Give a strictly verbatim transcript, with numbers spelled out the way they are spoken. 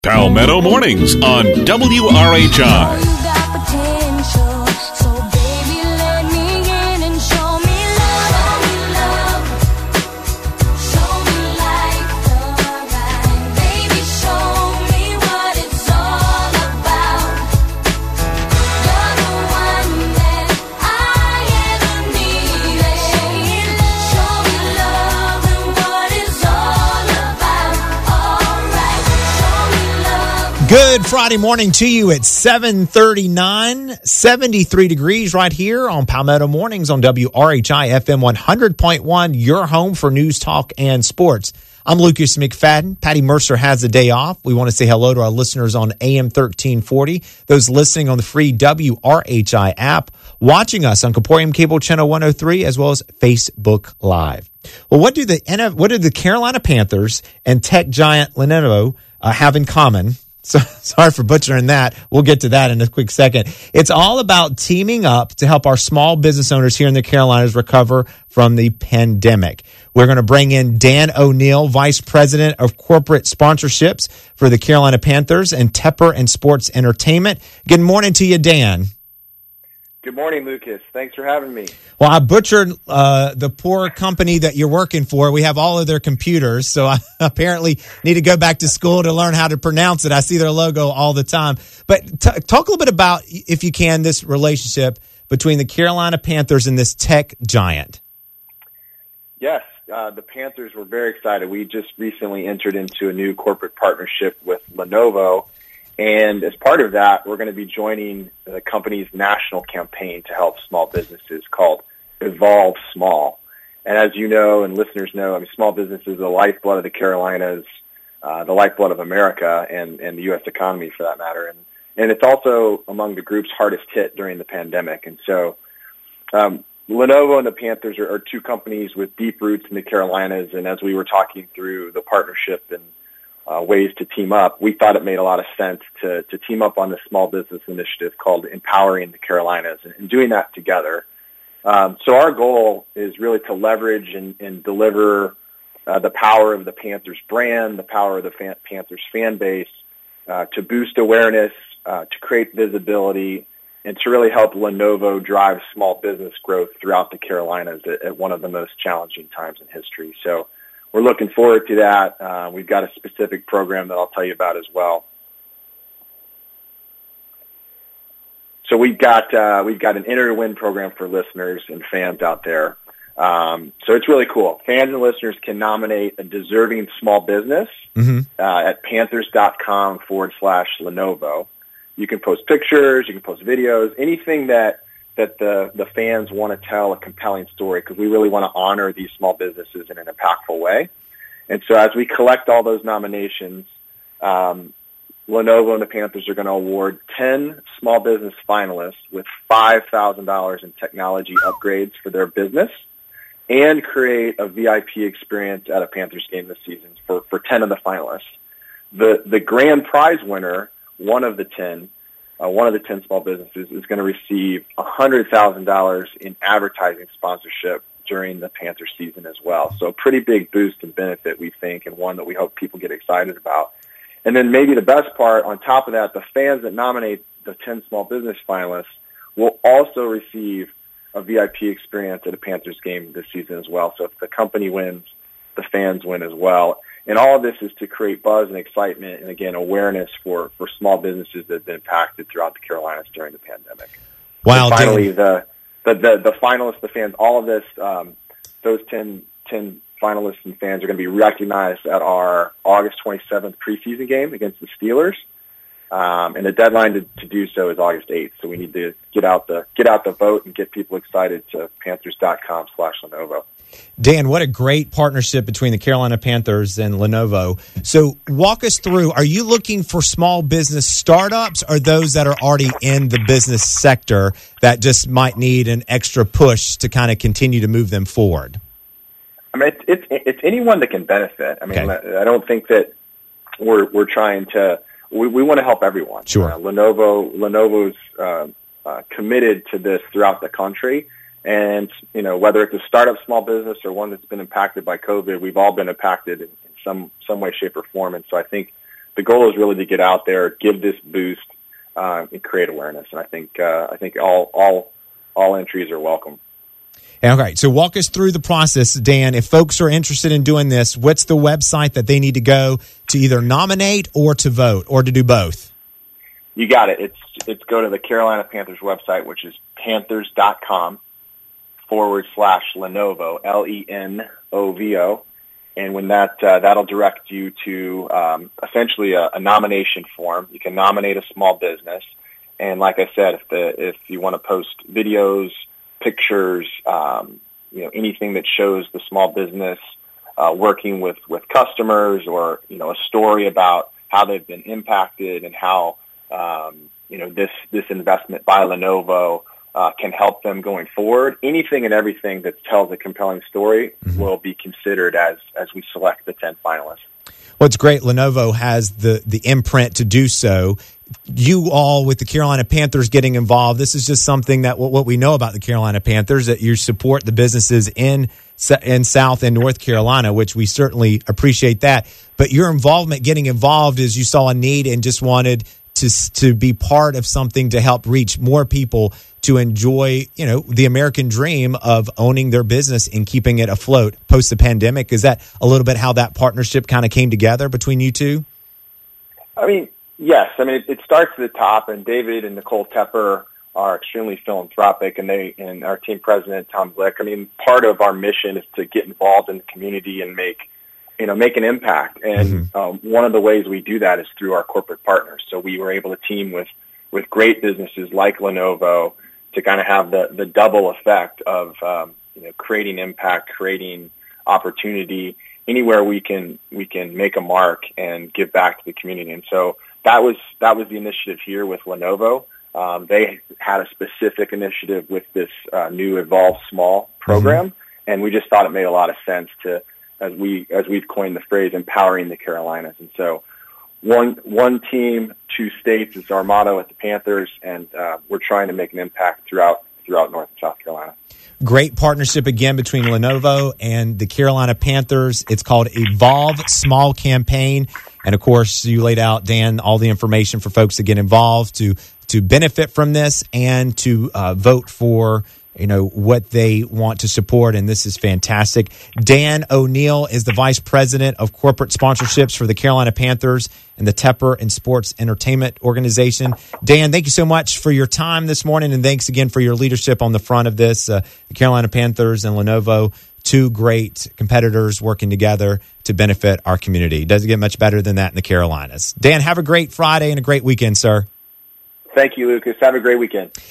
Palmetto Mornings on W R H I. Good Friday morning to you at seven thirty-nine, seventy-three degrees right here on Palmetto Mornings on W R H I F M one hundred point one, your home for news, talk, and sports. I'm Lucas McFadden. Patty Mercer has the day off. We want to say hello to our listeners on A M thirteen forty, those listening on the free W R H I app, watching us on Caporium Cable Channel one oh three, as well as Facebook Live. Well, what do the what do the Carolina Panthers and tech giant Lenovo uh, have in common? So sorry for butchering that. We'll get to that in a quick second. It's all about teaming up to help our small business owners here in the Carolinas recover from the pandemic. We're going to bring in Dan O'Neill, Vice President of Corporate Sponsorships for the Carolina Panthers and Tepper and Sports Entertainment. Good morning to you, Dan. Good morning, Lucas. Thanks for having me. Well, I butchered uh, the poor company that you're working for. We have all of their computers, so I apparently need to go back to school to learn how to pronounce it. I see their logo all the time. But t- talk a little bit about, if you can, this relationship between the Carolina Panthers and this tech giant. Yes, uh, the Panthers were very excited. We just recently entered into a new corporate partnership with Lenovo. And as part of that, we're going to be joining the company's national campaign to help small businesses called Evolve Small. And as you know and listeners know, I mean, small business is the lifeblood of the Carolinas, uh, the lifeblood of America and, and the U S economy for that matter. And, and it's also among the groups hardest hit during the pandemic. And so um, Lenovo and the Panthers are, are two companies with deep roots in the Carolinas. And as we were talking through the partnership and Uh, ways to team up, we thought it made a lot of sense to, to team up on this small business initiative called Empowering the Carolinas and, and doing that together. Um, so our goal is really to leverage and, and deliver uh, the power of the Panthers brand, the power of the fan, Panthers fan base, uh, to boost awareness, uh, to create visibility, and to really help Lenovo drive small business growth throughout the Carolinas at, at one of the most challenging times in history. So we're looking forward to that. Uh, we've got a specific program that I'll tell you about as well. So we've got uh, we've got an Enter to Win program for listeners and fans out there. Um, so it's really cool. Fans and listeners can nominate a deserving small business mm-hmm. uh, at panthers.com forward slash Lenovo. You can post pictures, you can post videos, anything that that the, the fans want to tell a compelling story, because we really want to honor these small businesses in an impactful way. And so as we collect all those nominations, um, Lenovo and the Panthers are going to award ten small business finalists with five thousand dollars in technology upgrades for their business and create a V I P experience at a Panthers game this season for, for ten of the finalists. The, the grand prize winner, one of the ten, Uh, one of the ten small businesses is going to receive one hundred thousand dollars in advertising sponsorship during the Panther season as well. So a pretty big boost and benefit, we think, and one that we hope people get excited about. And then maybe the best part, on top of that, the fans that nominate the ten small business finalists will also receive a V I P experience at a Panthers game this season as well. So if the company wins, the fans win as well. And all of this is to create buzz and excitement and, again, awareness for, for small businesses that have been impacted throughout the Carolinas during the pandemic. Wow. And finally, the, the, the, the finalists, the fans, all of this, um, those ten, ten finalists and fans are going to be recognized at our August twenty-seventh preseason game against the Steelers. Um, and the deadline to, to do so is August eighth. So we need to get out the get out the vote and get people excited to panthers.com slash Lenovo. Dan, what a great partnership between the Carolina Panthers and Lenovo. So walk us through, are you looking for small business startups or those that are already in the business sector that just might need an extra push to kind of continue to move them forward? I mean, it's, it's, it's anyone that can benefit. I mean, okay. I don't think that we're, we're trying to, we, we want to help everyone. Sure. Uh, Lenovo, Lenovo's uh, uh, committed to this throughout the country. And, you know, whether it's a startup small business or one that's been impacted by COVID, we've all been impacted in, in some, some way, shape, or form. And so I think the goal is really to get out there, give this boost, uh, and create awareness. And I think uh, I think all all all entries are welcome. All right, so walk us through the process, Dan. If folks are interested in doing this, what's the website that they need to go to either nominate or to vote or to do both? You got it. It's it's go to the Carolina Panthers website, which is panthers.com forward slash Lenovo, L E N O V O. And when that, uh, that'll direct you to um, essentially a, a nomination form. You can nominate a small business. And like I said, if the if you want to post videos, pictures, um, you know, anything that shows the small business uh, working with, with customers, or, you know, a story about how they've been impacted and how, um, you know, this, this investment by Lenovo uh, can help them going forward. Anything and everything that tells a compelling story mm-hmm. will be considered as, as we select the ten finalists. Well, it's great. Lenovo has the, the imprint to do so. You all with the Carolina Panthers getting involved, this is just something that what we know about the Carolina Panthers, that you support the businesses in in South and North Carolina, which we certainly appreciate that. But your involvement, getting involved, is you saw a need and just wanted to to be part of something to help reach more people to enjoy, you know, the American dream of owning their business and keeping it afloat post the pandemic. Is that a little bit how that partnership kind of came together between you two? I mean, yes. I mean, it, it starts at the top, and David and Nicole Tepper are extremely philanthropic, and they and our team president, Tom Glick. I mean, part of our mission is to get involved in the community and make, you know, make an impact. And mm-hmm. um, one of the ways we do that is through our corporate partners. So we were able to team with, with great businesses like Lenovo to kind of have the, the double effect of, um, you know, creating impact, creating opportunity anywhere we can, we can make a mark and give back to the community. And so that was, that was the initiative here with Lenovo. Um, they had a specific initiative with this uh, new Evolve Small program, mm-hmm. and we just thought it made a lot of sense to, as we as we've coined the phrase, empowering the Carolinas. And so, one one team, two states is our motto at the Panthers, and uh, we're trying to make an impact throughout throughout North and South Carolina. Great partnership again between Lenovo and the Carolina Panthers. It's called Evolve Small Campaign, and of course, you laid out, Dan, all the information for folks to get involved, to to benefit from this, and to uh, vote for, you know, what they want to support. And this is fantastic. Dan O'Neill is the Vice President of Corporate Sponsorships for the Carolina Panthers and the Tepper and Sports Entertainment Organization. Dan, thank you so much for your time this morning, and thanks again for your leadership on the front of this. Uh, the Carolina Panthers and Lenovo, two great competitors working together to benefit our community. Doesn't get much better than that in the Carolinas. Dan, have a great Friday and a great weekend, sir. Thank you, Lucas. Have a great weekend.